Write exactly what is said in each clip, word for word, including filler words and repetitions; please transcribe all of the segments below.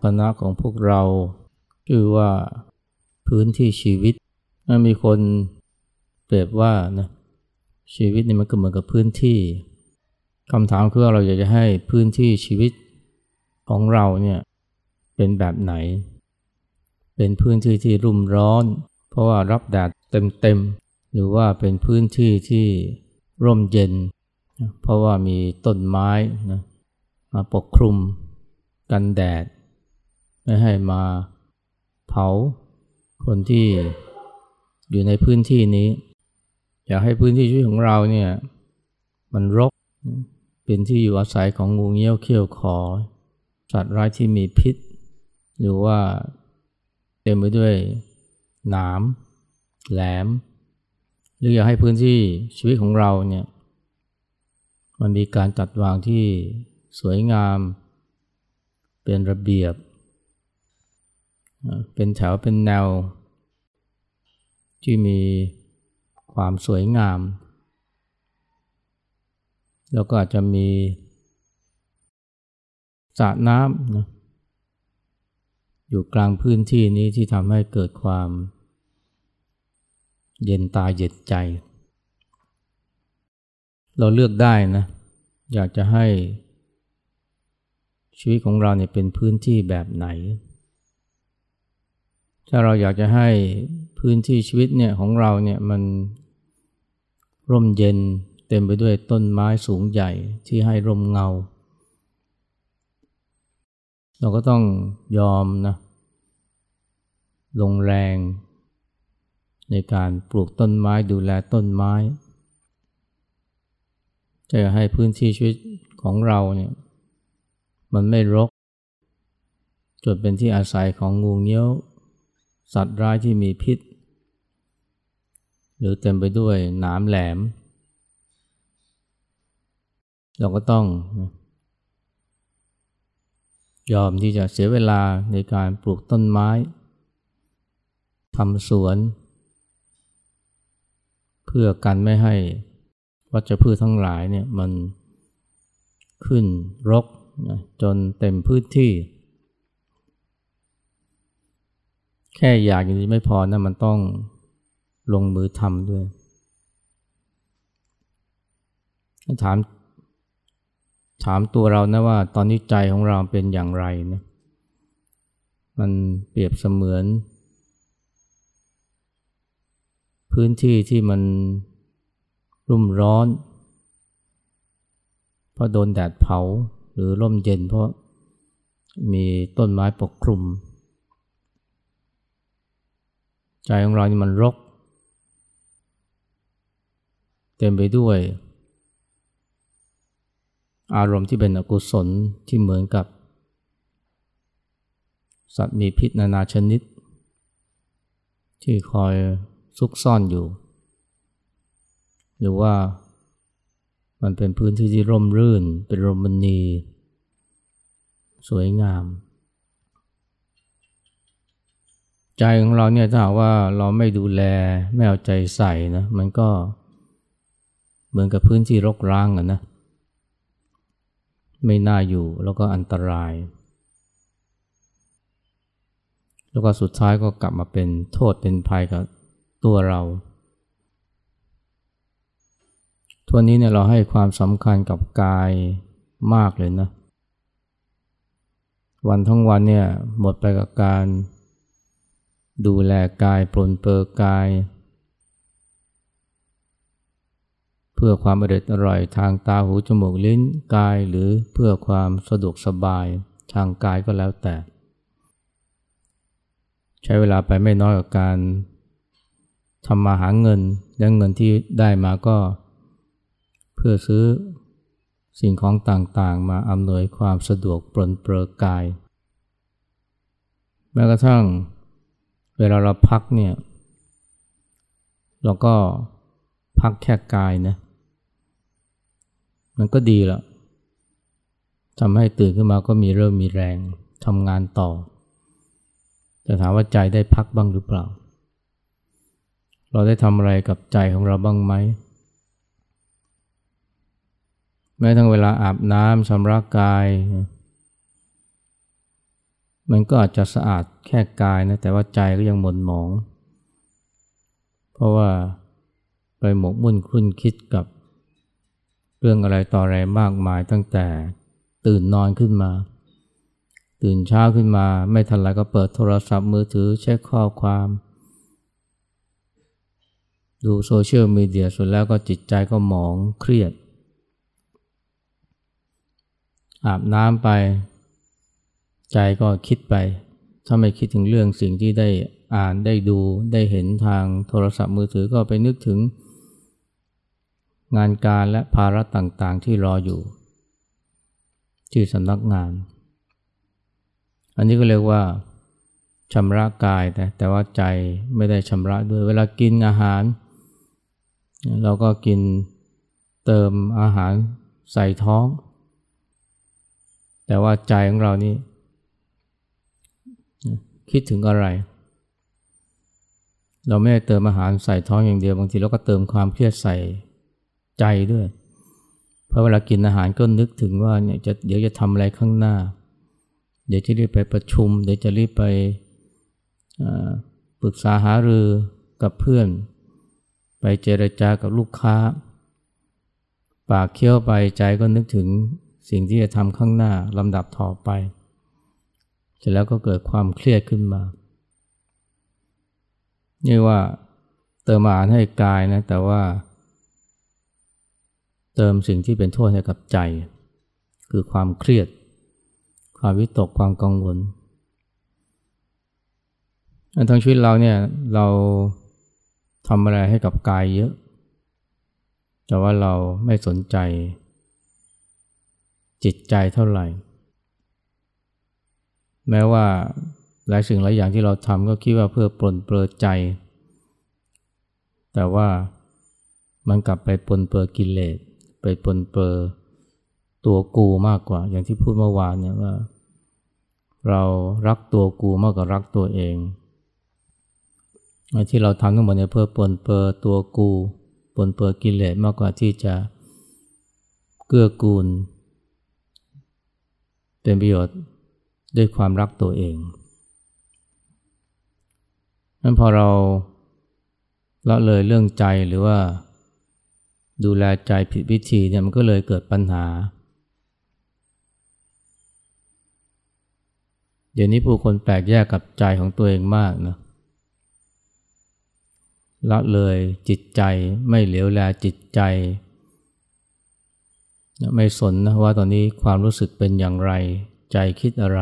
คณะของพวกเราชื่อว่าพื้นที่ชีวิตมีคนเปรียบว่านะชีวิตนี่มันก็เหมือนกับพื้นที่คำถามคือว่าเราอยากจะให้พื้นที่ชีวิตของเราเนี่ยเป็นแบบไหนเป็นพื้นที่ที่รุ่มร้อนเพราะว่ารับแดดเต็มๆหรือว่าเป็นพื้นที่ที่ร่มเย็นเพราะว่ามีต้นไม้นะมาปกคลุมกันแดดไม่ให้มาเผาคนที่อยู่ในพื้นที่นี้อยากให้พื้นที่ชีวิตของเราเนี่ยมันรกเป็นที่อยู่อาศัยของงูเงี้ยวเขี้ยวขอสัตว์ร้ายที่มีพิษหรือว่าเต็มไปด้วยหนามแหลมหรืออยากให้พื้นที่ชีวิตของเราเนี่ยมันมีการจัดวางที่สวยงามเป็นระเบียบเป็นแถวเป็นแนวที่มีความสวยงามแล้วก็อาจจะมีสระน้ำนะอยู่กลางพื้นที่นี้ที่ทำให้เกิดความเย็นตาเย็นใจเราเลือกได้นะอยากจะให้ชีวิตของเราเนี่ยเป็นพื้นที่แบบไหนถ้าเราอยากจะให้พื้นที่ชีวิตเนี่ยของเราเนี่ยมันร่มเย็นเต็มไปด้วยต้นไม้สูงใหญ่ที่ให้ร่มเงาเราก็ต้องยอมนะลงแรงในการปลูกต้นไม้ดูแลต้นไม้จะให้พื้นที่ชีวิตของเราเนี่ยมันไม่รกจนเป็นที่อาศัยของงูเงี้ยวสัตว์ร้ายที่มีพิษหรือเต็มไปด้วยหนามแหลมเราก็ต้องยอมที่จะเสียเวลาในการปลูกต้นไม้ทำสวนเพื่อกันไม่ให้วัชพืชทั้งหลายเนี่ยมันขึ้นรกนะจนเต็มพื้นที่แค่อยากอย่างนี้ไม่พอนะมันต้องลงมือทำด้วยถามถามตัวเรานะว่าตอนนี้ใจของเราเป็นอย่างไรนะมันเปรียบเสมือนพื้นที่ที่มันรุ่มร้อนเพราะโดนแดดเผาหรือร่มเย็นเพราะมีต้นไม้ปกคลุมใจของเรานี่มันรกเต็มไปด้วยอารมณ์ที่เป็นอกุศลที่เหมือนกับสัตว์มีพิษนานาชนิดที่คอยซุกซ่อนอยู่หรือว่ามันเป็นพื้นที่ที่ร่มรื่นเป็นโรมณีสวยงามใจของเราเนี่ยถ้าหากว่าเราไม่ดูแลไม่เอาใจใส่นะมันก็เหมือนกับพื้นที่รกร้างอะนะไม่น่าอยู่แล้วก็อันตรายแล้วก็สุดท้ายก็กลับมาเป็นโทษเป็นภัยกับตัวเราทุกวันนี้เนี่ยเราให้ความสำคัญกับกายมากเลยนะวันทั้งวันเนี่ยหมดไปกับการดูแลกายปรนเปื้อกายเพื่อความอร่อยอร่อยทางตาหูจมูกลิ้นกายหรือเพื่อความสะดวกสบายทางกายก็แล้วแต่ใช้เวลาไปไม่น้อยกับการทำมาหาเงินและเงินที่ได้มาก็เพื่อซื้อสิ่งของต่างๆมาอำนวยความสะดวกปรนเปื้อกายแม้กระทั่งเวลาเราพักเนี่ยเราก็พักแค่กายนะมันก็ดีละทำให้ตื่นขึ้นมาก็มีเริ่มมีแรงทำงานต่อแต่ถามว่าใจได้พักบ้างหรือเปล่าเราได้ทำอะไรกับใจของเราบ้างไหมแม้ทั้งเวลาอาบน้ำชำระกายมันก็อาจจะสะอาดแค่กายนะแต่ว่าใจก็ยังหม่นหมองเพราะว่าไปหมกมุ่นคลุ่นคิดกับเรื่องอะไรต่ออะไรมากมายตั้งแต่ตื่นนอนขึ้นมาตื่นเช้าขึ้นมาไม่ทันไรก็เปิดโทรศัพท์มือถือเช็คข้อความดูโซเชียลมีเดียสุดแล้วก็จิตใจก็หมองเครียดอาบน้ำไปใจก็คิดไปถ้าไม่คิดถึงเรื่องสิ่งที่ได้อ่านได้ดูได้เห็นทางโทรศัพท์มือถือก็ไปนึกถึงงานการและภาระต่างๆที่รออยู่ที่สำนักงานอันนี้ก็เรียกว่าชำระกายแต่แต่ว่าใจไม่ได้ชำระด้วยเวลากินอาหารเราก็กินเติมอาหารใส่ท้องแต่ว่าใจของเรานี่คิดถึงอะไรเราไม่ได้เติมอาหารใส่ท้องอย่างเดียวบางทีเราก็เติมความเครียดใส่ใจด้วยเพราะเวลากินอาหารก็นึกถึงว่าเนี่ยจะเดี๋ยวจะทำอะไรข้างหน้าเดี๋ยวจะรีบไปประชุมเดี๋ยวจะรีบไปปรึกษาหารือกับเพื่อนไปเจรจากับลูกค้าปากเคี้ยวไปใจก็นึกถึงสิ่งที่จะทำข้างหน้าลำดับต่อไปเสร็จแล้วก็เกิดความเครียดขึ้นมานี่ว่าเติมอาหารให้กายนะแต่ว่าเติมสิ่งที่เป็นโทษให้กับใจคือความเครียดความวิตกความกังวลทั้งชีวิตเราเนี่ยเราทำอะไรให้กับกายเยอะแต่ว่าเราไม่สนใจจิตใจเท่าไหร่แม้ว่าหลายสิ่งหลายอย่างที่เราทำก็คิดว่าเพื่อปลนเปลือใจแต่ว่ามันกลับไปปลนเปลือกิเลสไปปลนเปลือตัวกูมากกว่าอย่างที่พูดเมื่อวานเนี่ยว่าเรารักตัวกูมากกว่ารักตัวเองที่เราทำทั้งหมดเนี่ยเพื่อปลนเปลือตัวกูปลนเปลือกิเลสมากกว่าที่จะเกื้อกูลเป็นประโยชน์ด้วยความรักตัวเองนั้นพอเราละเลยเรื่องใจหรือว่าดูแลใจผิดวิธีเนี่ยมันก็เลยเกิดปัญหาเดี๋ยวนี้ผู้คนแปลกแยกกับใจของตัวเองมากนะละเลยจิตใจไม่เหลียวแลจิตใจไม่สนนะว่าตอนนี้ความรู้สึกเป็นอย่างไรใจคิดอะไร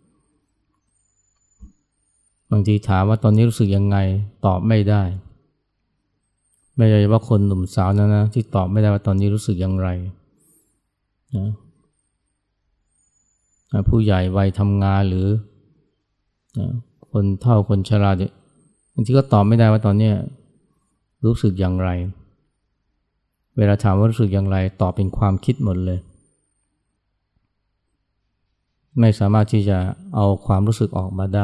บางทีถามว่าตอนนี้รู้สึกยังไงตอบไม่ได้ไม่ใช่ว่าคนหนุ่มสาวนะนะที่ตอบไม่ได้ว่าตอนนี้รู้สึกอย่างไรนะผู้ใหญ่วัยทำงานหรือนะคนเฒ่าคนชราบางทีก็ตอบไม่ได้ว่าตอนนี้รู้สึกอย่างไรเวลาถามว่ารู้สึกอย่างไรตอบเป็นความคิดหมดเลยไม่สามารถที่จะเอาความรู้สึกออกมาได้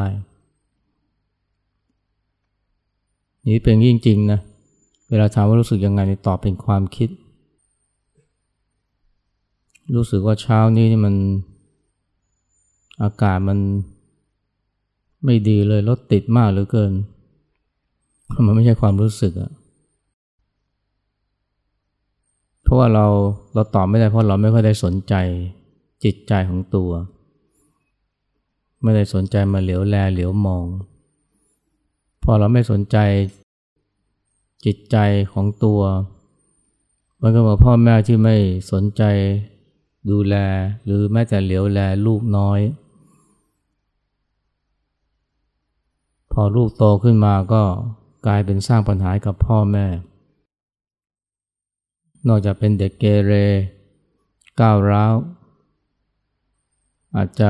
นี่เป็นจริงๆนะเวลาถามว่ารู้สึกยังไงตอบเป็นความคิดรู้สึกว่าเช้านี้นี่มันอากาศมันไม่ดีเลยรถติดมากเหลือเกินมันไม่ใช่ความรู้สึกอะเพราะว่าเราเราตอบไม่ได้เพราะเราไม่ค่อยได้สนใจจิตใจของตัวไม่ได้สนใจมาเหลียวแลเหลียวมองพอเราไม่สนใจจิตใจของตัวมันก็เหมือนพ่อแม่ที่ไม่สนใจดูแลหรือแม้แต่เหลียวแลลูกน้อยพอลูกโตขึ้นมาก็กลายเป็นสร้างปัญหากับพ่อแม่นอกจากเป็นเด็กเกเรก้าวร้าวอาจจะ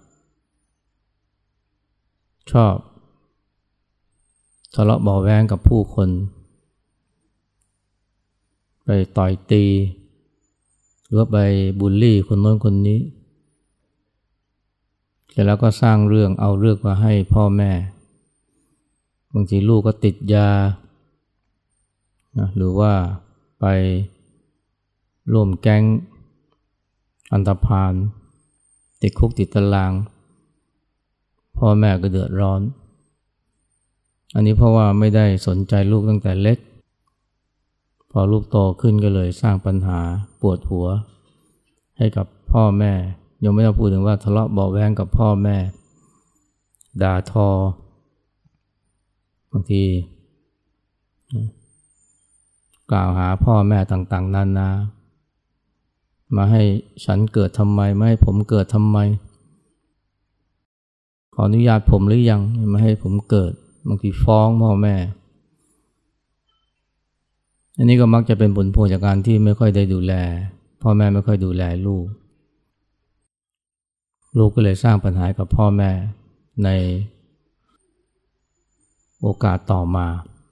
ชอบทะเลาะเบาะแว้งกับผู้คนไปต่อยตีหรือว่าไปบูลลี่คนโน้นคนนี้เสร็จแล้วก็สร้างเรื่องเอาเรื่องมาให้พ่อแม่บางทีลูกก็ติดยานะหรือว่าไปร่วมแก๊งอันธพาลติดคุกติดตารางพ่อแม่ก็เดือดร้อนอันนี้เพราะว่าไม่ได้สนใจลูกตั้งแต่เล็กพอลูกโตขึ้นก็เลยสร้างปัญหาปวดหัวให้กับพ่อแม่ยังไม่ต้องพูดถึงว่าทะเลาะเบาะแว้งกับพ่อแม่ด่าทอบางทีกล่าวหาพ่อแม่ต่างๆนานามาให้ฉันเกิดทำไมไม่ให้ผมเกิดทำไมขออนุญาตผมหรือยังไม่ให้ผมเกิดบางทีฟ้องพ่อแม่อันนี้ก็มักจะเป็นผลพวงจากการที่ไม่ค่อยได้ดูแลพ่อแม่ไม่ค่อยดูแลลูกลูกก็เลยสร้างปัญหากับพ่อแม่ในโอกาสต่อมา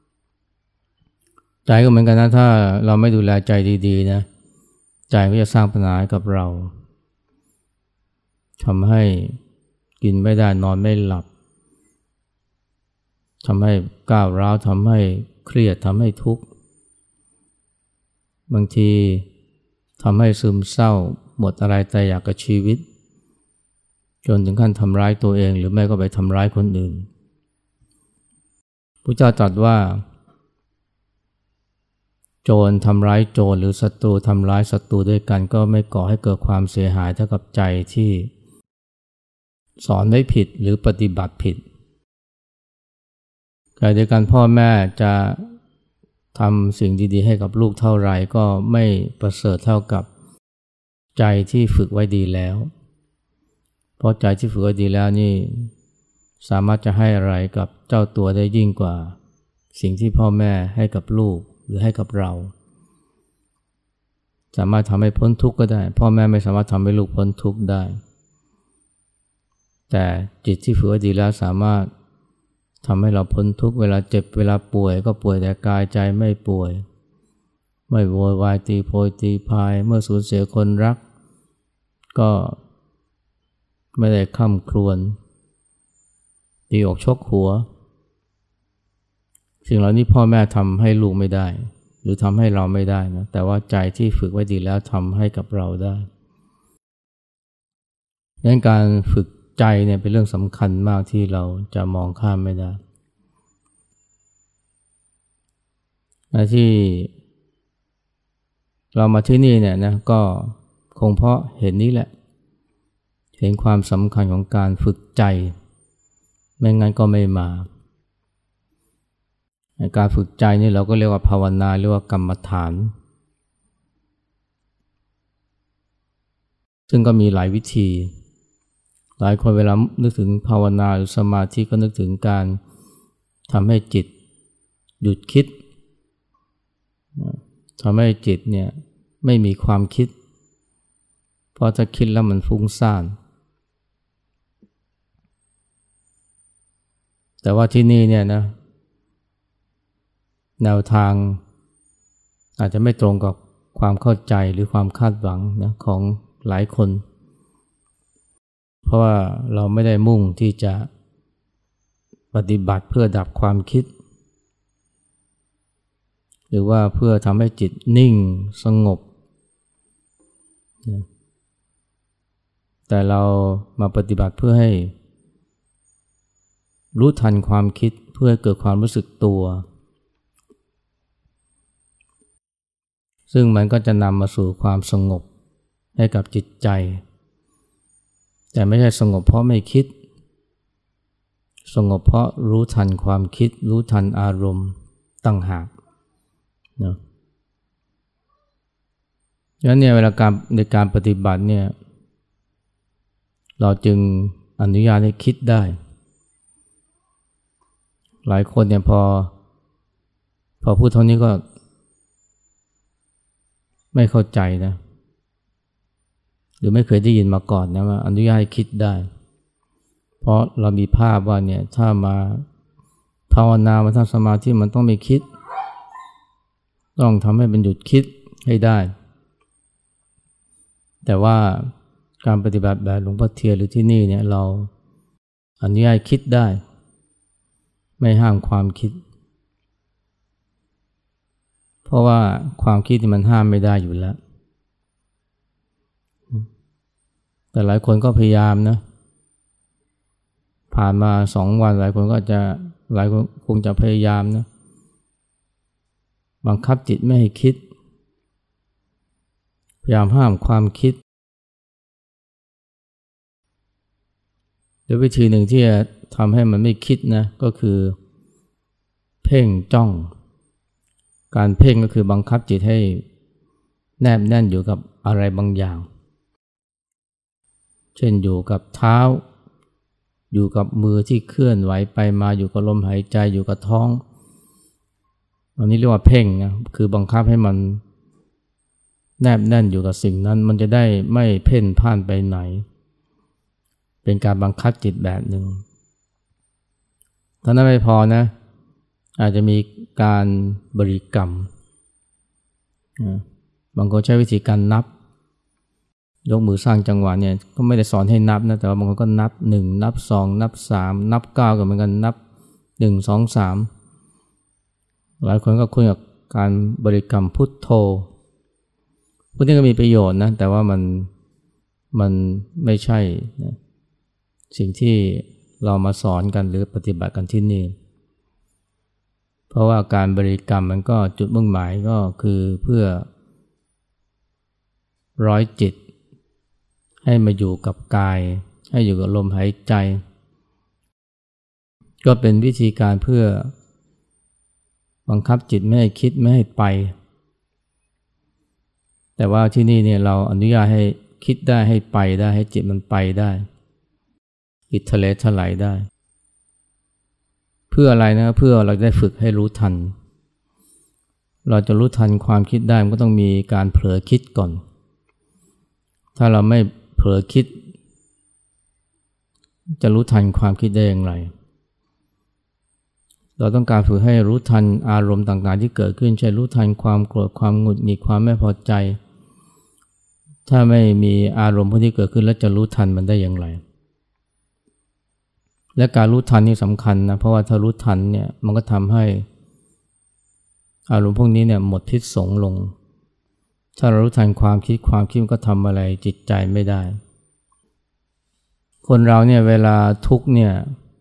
ใจก็เหมือนกันนะถ้าเราไม่ดูแลใจดีๆนะใจก็จะสร้างปัญหากับเราทำให้กินไม่ได้นอนไม่หลับทำให้ก้าวร้าวทำให้เครียดทำให้ทุกข์บางทีทำให้ซึมเศร้าหมดอะไรแต่อยากกับชีวิตจนถึงขั้นทำร้ายตัวเองหรือไม่ก็ไปทำร้ายคนอื่นพระเจ้าตรัสว่าโจรทำร้ายโจรหรือศัตรูทำร้ายศัตรูด้วยกันก็ไม่ก่อให้เกิดความเสียหายเท่ากับใจที่สอนไม่ผิดหรือปฏิบัติผิดขณะเดียวกันพ่อแม่จะทำสิ่งดีๆให้กับลูกเท่าไหร่ก็ไม่ประเสริฐเท่ากับใจที่ฝึกไว้ดีแล้วเพราะใจที่ฝึกไว้ดีแล้วนี่สามารถจะให้อะไรกับเจ้าตัวได้ยิ่งกว่าสิ่งที่พ่อแม่ให้กับลูกหรือให้กับเราสามารถทำให้พ้นทุกข์ก็ได้พ่อแม่ไม่สามารถทำให้ลูกพ้นทุกข์ได้แต่จิตที่ฝึกไว้ดีแล้วสามารถทำให้เราพ้นทุกข์เวลาเจ็บเวลาป่วยก็ป่วยแต่กายใจไม่ป่วยไม่โวยวายตีโพยตีพายเมื่อสูญเสียคนรักก็ไม่ได้คร่ำครวญตีอกชกหัวสิ่งเหล่านี้พ่อแม่ทำให้ลูกไม่ได้หรือทำให้เราไม่ได้นะแต่ว่าใจที่ฝึกไว้ดีแล้วทำให้กับเราได้ดังนั้นการฝึกใจเนี่ยเป็นเรื่องสำคัญมากที่เราจะมองข้ามไม่ได้ที่เรามาที่นี่เนี่ยนะก็คงเพราะเห็นนี้แหละเห็นความสำคัญของการฝึกใจไม่งั้นก็ไม่มาการฝึกใจนี่เราก็เรียกว่าภาวนาเรียกว่ากรรมฐานซึ่งก็มีหลายวิธีหลายคนเวลานึกถึงภาวนาหรือสมาธิก็นึกถึงการทำให้จิตหยุดคิดทำให้จิตเนี่ยไม่มีความคิดเพราะถ้าคิดแล้วมันฟุ้งซ่านแต่ว่าที่นี่เนี่ยนะแนวทางอาจจะไม่ตรงกับความเข้าใจหรือความคาดหวังนะของหลายคนเพราะว่าเราไม่ได้มุ่งที่จะปฏิบัติเพื่อดับความคิดหรือว่าเพื่อทำให้จิตนิ่งสงบนะแต่เรามาปฏิบัติเพื่อให้รู้ทันความคิดเพื่อให้เกิดความรู้สึกตัวซึ่งมันก็จะนำมาสู่ความสงบให้กับจิตใจแต่ไม่ใช่สงบเพราะไม่คิดสงบเพราะรู้ทันความคิดรู้ทันอารมณ์ต่างหากนะดังนั้นเนี่ยเวลาการในการปฏิบัติเนี่ยเราจึงอนุญาตให้คิดได้หลายคนเนี่ยพอพอพูดเท่านี้ก็ไม่เข้าใจนะหรือไม่เคยได้ยินมาก่อนนะว่าอนุญาตให้คิดได้เพราะเรามีภาพว่าเนี่ยถ้ามาภาวนามาทำสมาธิมันต้องไม่คิดต้องทำให้มันหยุดคิดให้ได้แต่ว่าการปฏิบัติแบบหลวงพ่อเทียนหรือที่นี่เนี่ยเราอนุญาตคิดได้ไม่ห้ามความคิดเพราะว่าความคิดที่มันห้ามไม่ได้อยู่แล้วแต่หลายคนก็พยายามนะผ่านมาสองวันหลายคนก็จะหลายคนคงจะพยายามนะบังคับจิตไม่ให้คิดพยายามห้ามความคิดโดยวิธีหนึ่งที่จะทำให้มันไม่คิดนะก็คือเพ่งจ้องการเพ่งก็คือบังคับจิตให้แนบแน่นอยู่กับอะไรบางอย่างเช่นอยู่กับเท้าอยู่กับมือที่เคลื่อนไหวไปมาอยู่กับลมหายใจอยู่กับท้องอันนี้เรียกว่าเพ่งนะคือบังคับให้มันแนบแน่นอยู่กับสิ่งนั้นมันจะได้ไม่เพ่นพ่านไปไหนเป็นการบังคับจิตแบบหนึ่งเท่านั้นไม่พอนะอาจจะมีการบริกรรมบางคนใช้วิธีการนับยกมือสร้างจังหวะเนี่ยก็ไม่ได้สอนให้นับนะแต่ว่าบางคนก็นับหนึ่งนับสองนับสามนับเก้าก็เหมือนกันนับหนึ่ง สอง สามหลายคนก็คุยกับการบริกรรมพุทโธพวกนี้ก็มีประโยชน์นะแต่ว่ามันมันไม่ใช่นะสิ่งที่เรามาสอนกันหรือปฏิบัติกันที่นี่เพราะว่าการบริกรรมมันก็จุดมุ่งหมายก็คือเพื่อร้อยจิตให้มาอยู่กับกายให้อยู่กับลมหายใจก็เป็นวิธีการเพื่อบังคับจิตไม่ให้คิดไม่ให้ไปแต่ว่าที่นี่เนี่ยเราอนุญาตให้คิดได้ให้ไปได้ให้จิตมันไปได้อิทะเลถลายได้เพื่ออะไรนะเพื่อเราได้ฝึกให้รู้ทันเราจะรู้ทันความคิดได้มันก็ต้องมีการเผลอคิดก่อนถ้าเราไม่เผลอคิดจะรู้ทันความคิดได้อย่างไรเราต้องการฝึกให้รู้ทันอารมณ์ต่างๆที่เกิดขึ้นเช่นรู้ทันความโกรธความหงุดหงิดความไม่พอใจถ้าไม่มีอารมณ์พวกที่เกิดขึ้นแล้วจะรู้ทันมันได้อย่างไรและการรู้ทันนี่สำคัญนะเพราะว่าถ้ารู้ทันเนี่ยมันก็ทำให้อารมณ์พวกนี้เนี่ยหมดพิษสงลงถ้าเรารู้ทันความคิดความคิดมันก็ทำอะไรจิตใจไม่ได้คนเราเนี่ยเวลาทุกข์เนี่ย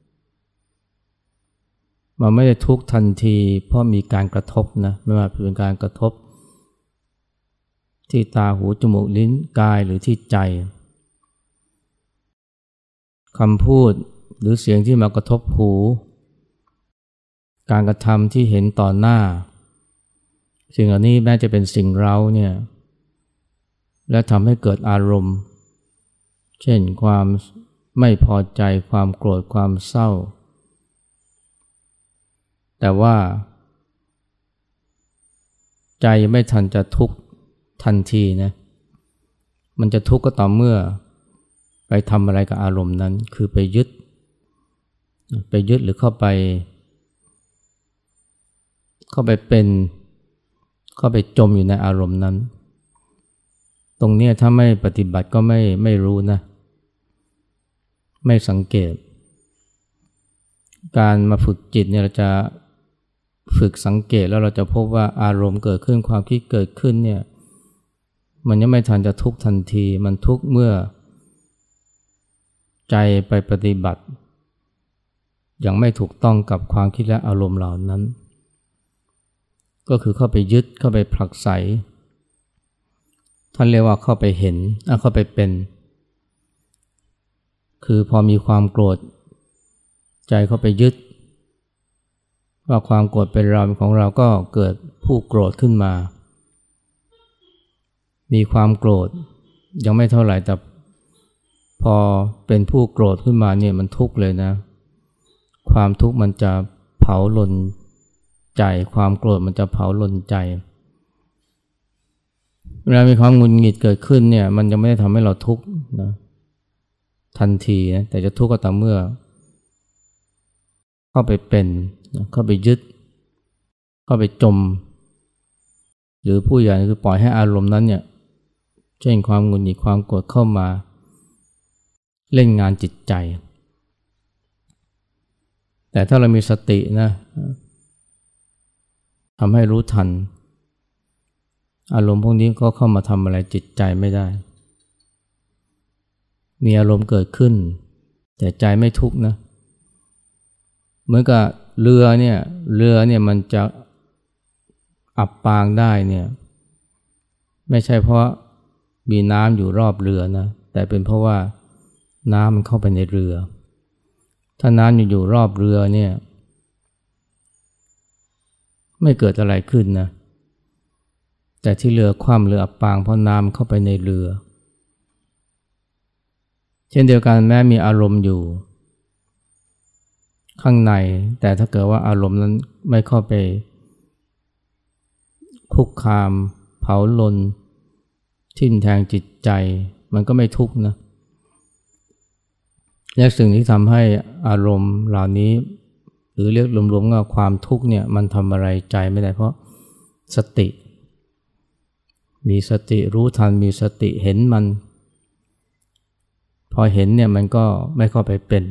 มันไม่ได้ทุกข์ทันทีเพราะมีการกระทบนะไม่ว่าเป็นการกระทบที่ตาหูจมูกลิ้นกายหรือที่ใจคำพูดหรือเสียงที่มากระทบหูการกระทำที่เห็นต่อหน้าสิ่งเหล่านี้แม้จะเป็นสิ่งเร้าเนี่ยและทำให้เกิดอารมณ์เช่นความไม่พอใจความโกรธความเศร้าแต่ว่าใจไม่ทันจะทุกข์ทันทีนะมันจะทุกข์ก็ต่อเมื่อไปทำอะไรกับอารมณ์นั้นคือไปยึดไปยึดหรือเข้าไปเข้าไปเป็นเข้าไปจมอยู่ในอารมณ์นั้นตรงนี้ถ้าไม่ปฏิบัติก็ไม่ไม่รู้นะไม่สังเกตการมาฝึกจิตเนี่ยเราจะฝึกสังเกตแล้วเราจะพบว่าอารมณ์เกิดขึ้นความคิดเกิดขึ้นเนี่ยมันยังไม่ทันจะทุกข์ทันทีมันทุกข์เมื่อใจไปปฏิบัติอย่างไม่ถูกต้องกับความคิดและอารมณ์เหล่านั้นก็คือเข้าไปยึดเข้าไปผลักไสท่านเรียกว่าเข้าไปเห็นเข้าไปเป็นคือพอมีความโกรธใจเข้าไปยึดว่าความโกรธเป็นเราของเราก็เกิดผู้โกรธขึ้นมามีความโกรธยังไม่เท่าไหร่แต่พอเป็นผู้โกรธขึ้นมาเนี่ยมันทุกข์เลยนะความทุกข์มันจะเผาลนใจความโกรธมันจะเผาลนใจเวลามีความหงุดหงิดเกิดขึ้นเนี่ยมันยังไม่ได้ทำให้เราทุกข์นะทันทีนะแต่จะทุกข์ก็ต่อเมื่อเข้าไปเป็นเข้าไปยึดเข้าไปจมหรือผู้ใหญ่คือปล่อยให้อารมณ์นั้นเนี่ยเช่นความหงุดหงิดความโกรธเข้ามาเล่นงานจิตใจแต่ถ้าเรามีสตินะทำให้รู้ทันอารมณ์พวกนี้ก็เข้ามาทำอะไรจิตใจไม่ได้มีอารมณ์เกิดขึ้นแต่ใจไม่ทุกข์นะเหมือนกับเรือเนี่ยเรือเนี่ยมันจะอับปางได้เนี่ยไม่ใช่เพราะมีน้ำอยู่รอบเรือนะแต่เป็นเพราะว่าน้ำมันเข้าไปในเรือถ้าน้ำอยู่รอบเรือเนี่ยไม่เกิดอะไรขึ้นนะแต่ที่เรือคว่ำเรืออับปางเพราะน้ำเข้าไปในเรือเช่นเดียวกันแม้มีอารมณ์อยู่ข้างในแต่ถ้าเกิดว่าอารมณ์นั้นไม่เข้าไปคุกคามเผาลนทิ่มแทงจิตใจมันก็ไม่ทุกข์นะและสิ่งที่ทำให้อารมณ์เหล่านี้หรือเรียกรวมๆว่าความทุกข์เนี่ยมันทำอะไรใจไม่ได้เพราะสติมีสติรู้ทันมีสติเห็นมันพอเห็นเนี่ยมันก็ไม่เข้าไปเป็น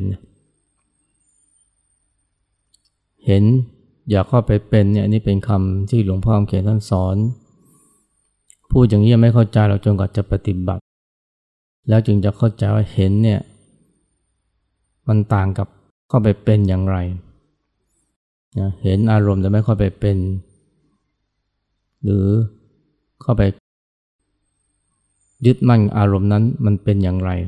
เห็นอย่าเข้าไปเป็นเนี่ยนี่เป็นคำที่หลวงพ่อคำเขียนท่านสอนพูดอย่างนี้ยังไม่เข้าใจเราจนกว่าจะปฏิบัติแล้วจึงจะเข้าใจว่าเห็นเนี่ยมันต่างกับเข้าไปเป็นอย่างไรนะเห็นอารมณ์แต่ไม่เข้าไปเป็นหรือเข้าไปยึดมั่นอารมณ์นั้นมันเป็นอย่างไร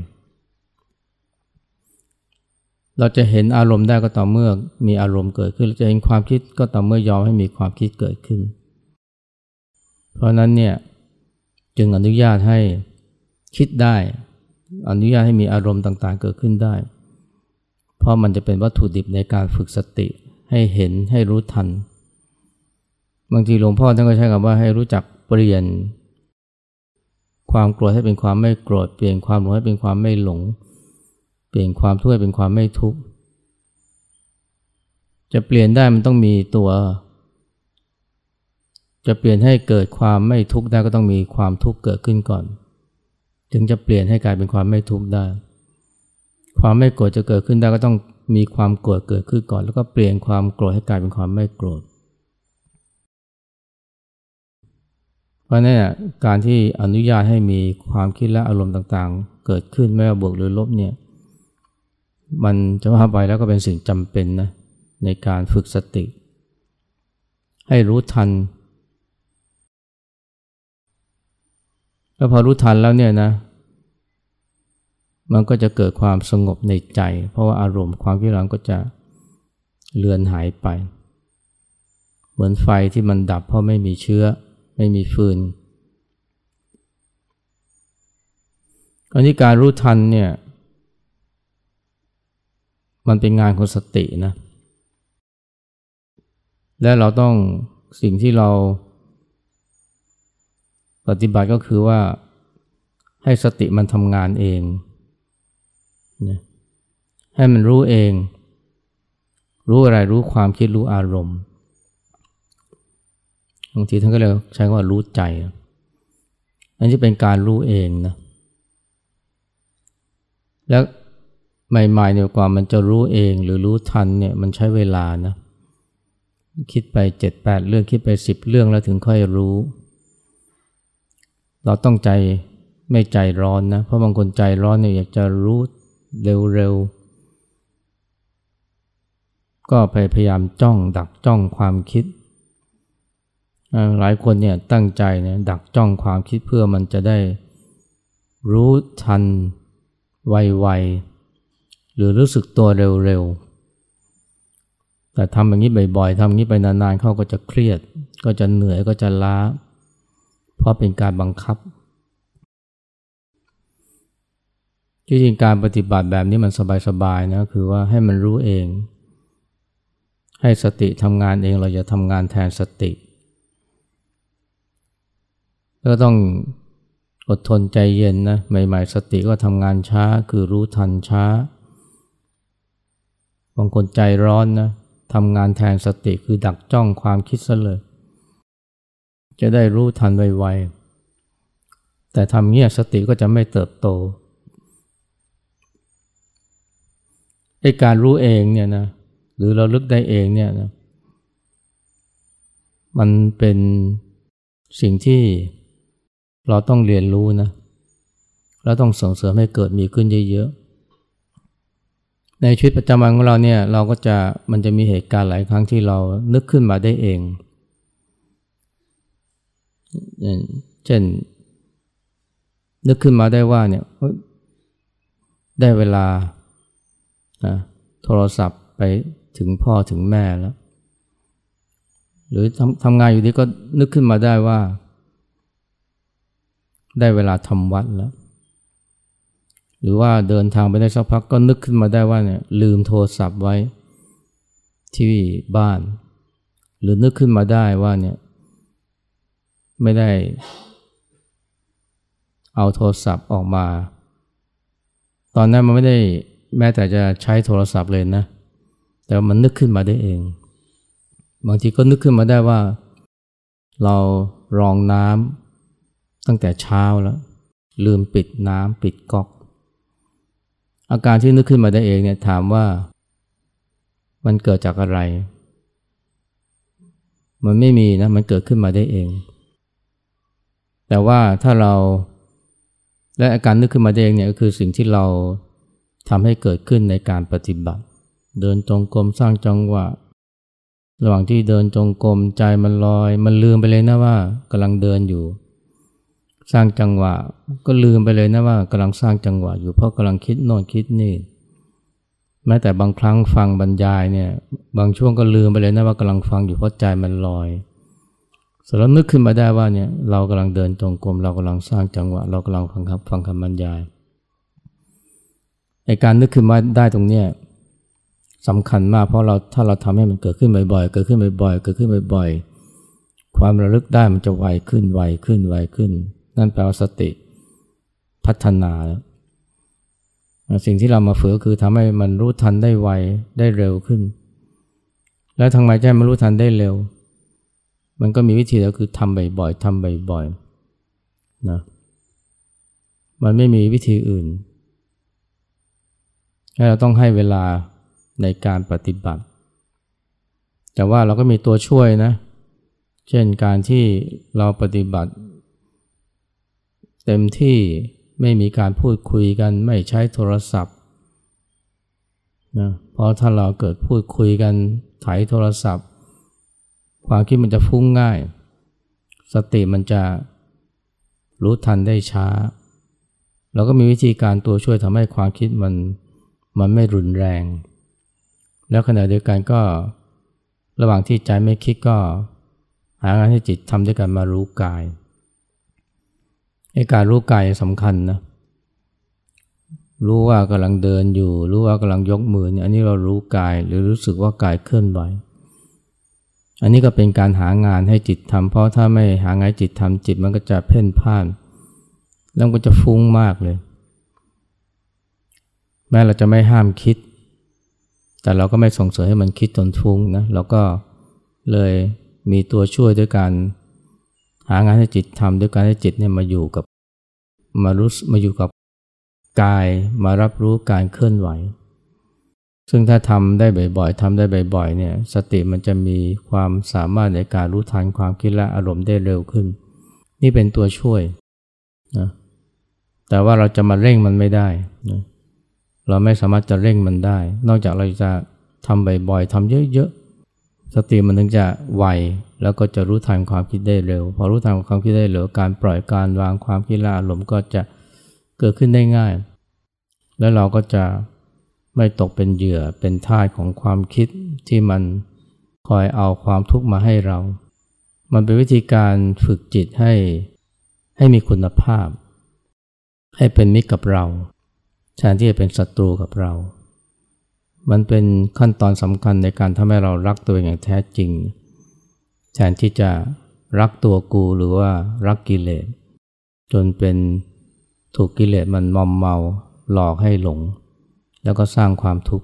เราจะเห็นอารมณ์ได้ก็ต่อเมื่อมีอารมณ์เกิดขึ้นเราจะเห็นความคิดก็ต่อเมื่อยอมให้มีความคิดเกิดขึ้นเพราะนั้นเนี่ยจึงอนุญาตให้คิดได้อนุญาตให้มีอารมณ์ต่างๆเกิดขึ้นได้เพราะมันจะเป็นวัตถุดิบในการฝึกสติให้เห็นให้รู้ทันบางทีหลวงพ่อท่านก็ใช้คำว่าให้รู้จักเปลี่ยนความโกรธให้เป็นความไม่โกรธเปลี่ยนความหลงให้เป็นความไม่หลงเปลี่ยนความทุกข์ให้เป็นความไม่ทุกข์จะเปลี่ยนได้มันต้องมีตัวจะเปลี่ยนให้เกิดความไม่ทุกข์ได้ก็ต้องมีความทุกข์เกิดขึ้นก่อนจึงจะเปลี่ยนให้กลายเป็นความไม่ทุกข์ได้ความไม่โกรธจะเกิดขึ้นได้ก็ต้องมีความโกรธเกิดขึ้นก่อนแล้วก็เปลี่ยนความโกรธให้กลายเป็นความไม่โกรธเพราะนั่นการที่อนุญาตให้มีความคิดและอารมณ์ต่างๆเกิดขึ้นไม่ว่าบวกหรือลบเนี่ยมันจะว่าไปแล้วก็เป็นสิ่งจำเป็นนะในการฝึกสติให้รู้ทันแล้วพอรู้ทันแล้วเนี่ยนะมันก็จะเกิดความสงบในใจเพราะว่าอารมณ์ความคิดเราก็จะเลือนหายไปเหมือนไฟที่มันดับเพราะไม่มีเชื้อไม่มีฟืนอันนี้การรู้ทันเนี่ยมันเป็นงานของสตินะและเราต้องสิ่งที่เราปฏิบัติก็คือว่าให้สติมันทำงานเองนะให้มันรู้เองรู้อะไรรู้ความคิดรู้อารมณ์บางทีท่านก็เลยใช้คำว่ารู้ใจอันนี้เป็นการรู้เองนะแล้วใหม่ๆเนี่ยกว่ามันจะรู้เองหรือรู้ทันเนี่ยมันใช้เวลานะคิดไป เจ็ดแปด เรื่องคิดไปสิบเรื่องแล้วถึงค่อยรู้เราต้องใจไม่ใจร้อนนะเพราะบางคนใจร้อนเนี่ยอยากจะรู้เร็วๆก็พยายามจ้องดักจ้องความคิดหลายคนเนี่ยตั้งใจเนี่ยดักจ้องความคิดเพื่อมันจะได้รู้ทันไวๆหรือรู้สึกตัวเร็วๆแต่ทำอย่างนี้บ่อยๆทำอย่างนี้ไปนานๆเขาก็จะเครียดก็จะเหนื่อยก็จะล้าเพราะเป็นการบังคับจริงๆการปฏิบัติแบบนี้มันสบายๆนะคือว่าให้มันรู้เองให้สติทำงานเองเราอย่าทำงานแทนสติก็ต้องอดทนใจเย็นนะใหม่ๆสติก็ทำงานช้าคือรู้ทันช้าบางคนใจร้อนนะทำงานแทนสติคือดักจ้องความคิดซะเลยจะได้รู้ทันไวๆแต่ทำเงี้ยสติก็จะไม่เติบโตไอ้การรู้เองเนี่ยนะหรือเราลึกได้เองเนี่ยนะมันเป็นสิ่งที่เราต้องเรียนรู้นะแล้วต้องส่งเสริมให้เกิดมีขึ้นเยอะๆในชีวิตประจำวันของเราเนี่ยเราก็จะมันจะมีเหตุการณ์หลายครั้งที่เรานึกขึ้นมาได้เองเช่นนึกขึ้นมาได้ว่าเนี่ยได้เวลานะโทรศัพท์ไปถึงพ่อถึงแม่แล้วหรือทำทำงานอยู่ดีก็นึกขึ้นมาได้ว่าได้เวลาทำวัดแล้วหรือว่าเดินทางไปได้สักพักก็นึกขึ้นมาได้ว่าเนี่ยลืมโทรศัพท์ไว้ที่บ้านหรือนึกขึ้นมาได้ว่าเนี่ยไม่ได้เอาโทรศัพท์ออกมาตอนนั้นมันไม่ได้แม้แต่จะใช้โทรศัพท์เลยนะแต่มันนึกขึ้นมาได้เองบางทีก็นึกขึ้นมาได้ว่าเรารองน้ำตั้งแต่เช้าแล้วลืมปิดน้ำปิดก๊อกอาการที่นึกขึ้นมาได้เองเนี่ยถามว่ามันเกิดจากอะไรมันไม่มีนะมันเกิดขึ้นมาได้เองแต่ว่าถ้าเราและอาการนึกขึ้นมาได้เองเนี่ยก็คือสิ่งที่เราทำให้เกิดขึ้นในการปฏิบัติเดินจงกรมสร้างจังหวะระหว่างที่เดินจงกรมใจมันลอยมันลืมไปเลยนะว่ากำลังเดินอยู่สร้างจังหวะก็ลืมไปเลยนะว่ากำลังสร้างจังหวะอยู่เพราะกำลังคิดโน่นคิดนี่แม้แต่บางครั้งฟังบรรยายเนี่ยบางช่วงก็ลืมไปเลยนะว่ากำลังฟังอยู่เพราะใจมันลอยเสร็จแล้วนึกขึ้นมาได้ว่าเนี่ยเรากำลังเดินจงกรมเรากำลังสร้างจังหวะเรากำลังฟังคำฟังคำบรรยายไอ้การนึกขึ้นมาได้ตรงเนี้ยสำคัญมากเพราะเราถ้าเราทำให้มันเกิดขึ้นบ่อยๆเกิดขึ้นบ่อยๆเกิดขึ้นบ่อยๆความระลึกได้มันจะไวขึ้นไวขึ้นไวขึ้นนั่นแปลว่าสติพัฒนาแล้วสิ่งที่เรามาฝึกก็คือทำให้มันรู้ทันได้ไวได้เร็วขึ้นแล้วทำไมจะให้มันรู้ทันได้เร็วมันก็มีวิธีแล้วคือทำบ่อยๆทำบ่อยๆนะมันไม่มีวิธีอื่นให้เราต้องให้เวลาในการปฏิบัติแต่ว่าเราก็มีตัวช่วยนะเช่นการที่เราปฏิบัติเต็มที่ไม่มีการพูดคุยกันไม่ใช้โทรศัพท์นะเพราะถ้าเราเกิดพูดคุยกันไถโทรศัพท์ความคิดมันจะฟุ้งง่ายสติมันจะรู้ทันได้ช้าเราก็มีวิธีการตัวช่วยทำให้ความคิดมันมันไม่รุนแรงแล้วขณะเดียวกันก็ระหว่างที่ใจไม่คิดก็หางานให้จิตทำด้วยกันมารู้กายไอ้การรู้กายสำคัญนะรู้ว่ากำลังเดินอยู่รู้ว่ากำลังยกมือเนี่ยอันนี้เรารู้กายหรือรู้สึกว่ากายเคลื่อนไหวอันนี้ก็เป็นการหางานให้จิตทำเพราะถ้าไม่หางานจิตทำจิตมันก็จะเพ่นพ่านแล้วก็จะฟุ้งมากเลยแม้เราจะไม่ห้ามคิดแต่เราก็ไม่ส่งเสริมให้มันคิดจนฟุ้งนะเราก็เลยมีตัวช่วยด้วยการหางานให้จิตทำด้วยการให้จิตเนี่ยมาอยู่กับมารู้มาอยู่กับกายมารับรู้การเคลื่อนไหวซึ่งถ้าทำได้บ่อยๆทำได้บ่อยๆเนี่ยสติมันจะมีความสามารถในการรู้ทันความคิดและอารมณ์ได้เร็วขึ้นนี่เป็นตัวช่วยนะแต่ว่าเราจะมาเร่งมันไม่ได้นะเราไม่สามารถจะเร่งมันได้นอกจากเราจะทำบ่อยๆทำเยอะๆสติมันถึงจะไวแล้วก็จะรู้ทันความคิดได้เร็วพอรู้ทันความคิดได้เร็วการปล่อยการวางความคิดและอารมณ์ก็จะเกิดขึ้นได้ง่ายแล้วเราก็จะไม่ตกเป็นเหยื่อเป็นทาสของความคิดที่มันคอยเอาความทุกข์มาให้เรามันเป็นวิธีการฝึกจิตให้ให้มีคุณภาพให้เป็นมิตรกับเราแทนที่จะเป็นศัตรูกับเรามันเป็นขั้นตอนสำคัญในการทำให้เรารักตัวเองอย่างแท้จริงแทนที่จะรักตัวกูหรือว่ารักกิเลสจนเป็นถูกกิเลสมันมอมเมาหลอกให้หลงแล้วก็สร้างความทุกข์